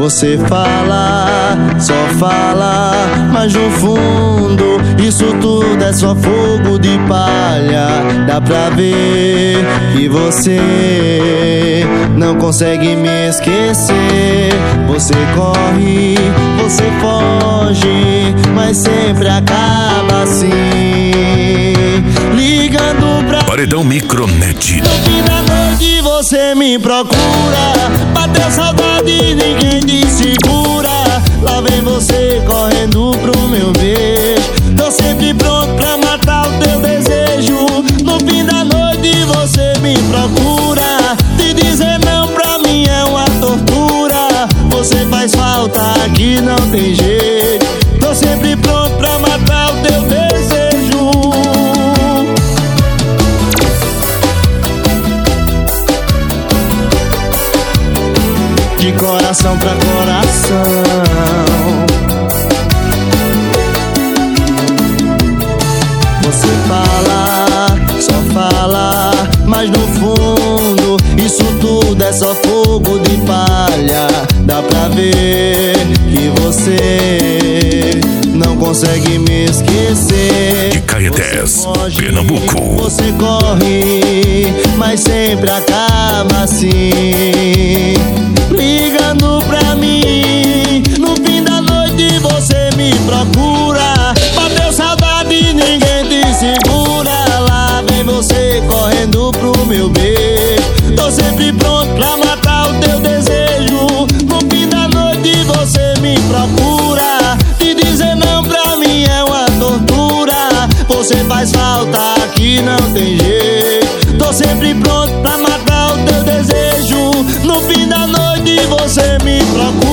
Você fala, só fala, mas no fundo isso tudo é só fogo de palha. Dá pra ver que você não consegue me esquecer. Você corre, você foge, mas sempre acaba assim, ligando pra Paredão Micronet. no fim da noite você me procura, bateu saudade, ninguém te segura. Lá vem você correndo pro meu beijo, tô sempre pronto pra matar o teu desejo. No fim da noite você me procura, te dizer não pra mim é uma tortura. Você faz falta, aqui não tem jeito, tô sempre pronto pra matar o teu desejo. De coração pra coração, você fala, só fala, mas no fundo isso tudo é só fogo de palha. Dá pra ver que você não consegue me esquecer. De Caetés, Pernambuco. Você corre, mas sempre acaba assim, ligando pra mim. No fim da noite você me procura, bateu saudade, ninguém te segura. Lá vem você correndo pro meu beijo, tô sempre pronto pra matar o teu desejo. No fim da noite você me procura, te dizer não pra mim é uma tortura. Você faz falta, aqui não tem jeito, tô sempre pronto pra matar o teu desejo. No fim da noite você me procura.